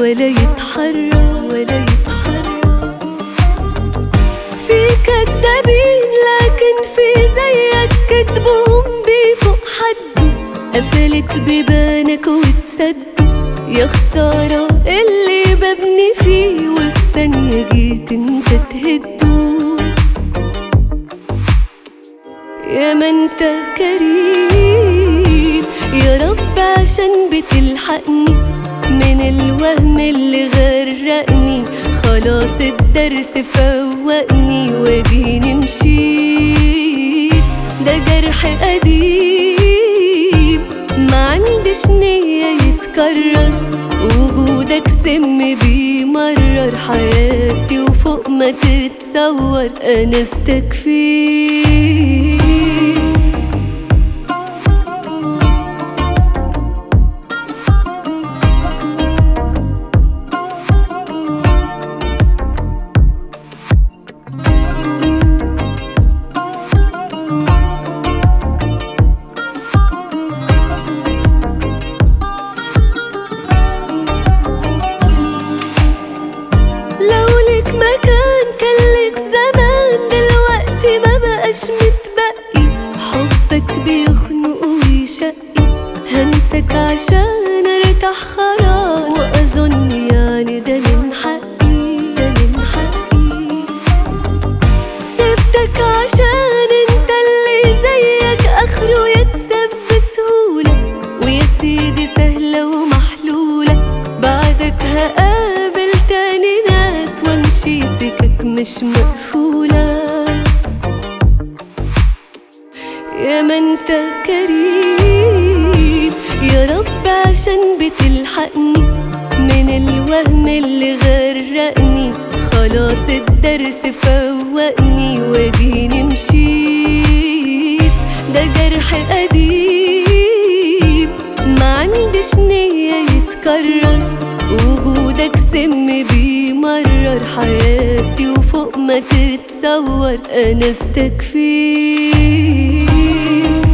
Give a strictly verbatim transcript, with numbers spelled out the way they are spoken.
ولا يتحرك ولا يتحرك. في كدابين لكن في زيك كدبهم بيفوق حده، قفلت بيبانك وتسدوا. يا خسارة اللي ببني فيه وفي ثانية جيت انت تهده. يا ما انت كريم يا رب عشان بتلحقني من الوهم اللي غرقني. خلاص الدرس فوقني واديني مشيت. ده جرح قديم ما عندش نية يتكرر، وجودك سم بيمرر حياتي وفوق ما تتصور انا استكفيت. مكان كان لك زمان دلوقتي ما بقاش متبقي. حبك بيخنق ويشقي، هنسك عشان ارتاح خلاص. واظن يعني ده من حقي ده من حقي. سبتك عشان انت اللي زيك اخره يتساب بسهولة، ويا سيدي سهلة ومحلولة. بعدك هقابل تاني ناس وامشي سكك مش مقفولة. يا ما انت كريم يا رب عشان بتلحقني من الوهم اللي غرقني. خلاص الدرس فوقني واديني مشيت. ده جرح قديم ما عندش نية يتكرر، وجودك سم بيمرر حياتي وفوق ما تتصور انا استكفيت.